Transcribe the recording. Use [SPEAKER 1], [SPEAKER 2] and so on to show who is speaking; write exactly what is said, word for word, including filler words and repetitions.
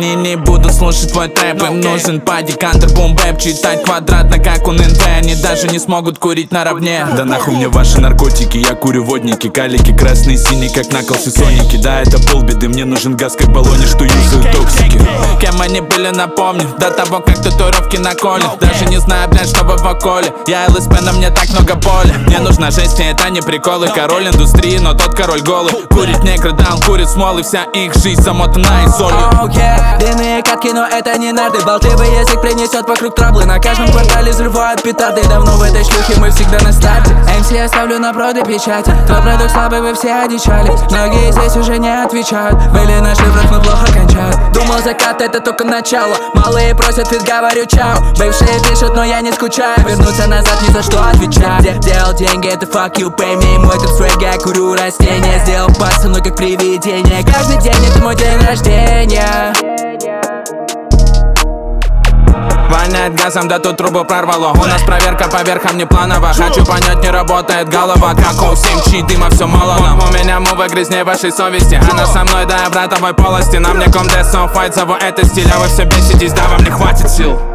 [SPEAKER 1] Они не будут слушать твой трэп. Им нужен падик, кантер, бум-бэп. Читать квадратно, как у эн вэ. Они даже не смогут курить наравне.
[SPEAKER 2] Да нахуй мне ваши наркотики. Я курю водники, калики, красные, синие, как наклсы соники. Да, это полбеды, мне нужен газ, как в баллоне, что юзают токсики.
[SPEAKER 1] Кем они были, напомню, до того, как татуировки на коле. Даже не знаю, блядь, что вы в околе. Я эл эс пэ, но мне так много боли. Мне нужна жесть, и это не приколы. Король индустрии, но тот король голый. Курит негры, да, он курит смолы. Вся их жизнь замотана изолью.
[SPEAKER 3] Oh yeah, длинные катки, но это не нарды. Болтливый язык принесет вокруг траблы. На каждом квартале взрывают петарды. Давно в этой шлюхе мы всегда на старте. эм си я ставлю на проды печати. Твой продукт слабый, вы все одичали. Многие здесь уже не отвечают. Были на шифрах, но плохо кончают. Думал, закат это только начало. Малые просят фит, говорю чао. Бывшие пишут, но я не скучаю. Вернуться назад ни за что отвечаю. Делал деньги, это fuck you, pay me. Мой тут свэг, я курю растения. Сделал пас со мной как привидение. Каждый день это мой день рождения.
[SPEAKER 1] Воняет газом, да тут трубу прорвало. У нас проверка по верхам не планово. Хочу понять, не работает голова. Как у семь чи дыма все мало нам. У меня мувы грязнее вашей совести. Она со мной до обратовой полости. Нам не комдесом файт, зову это стиль. А вы все беситесь, да вам не хватит сил.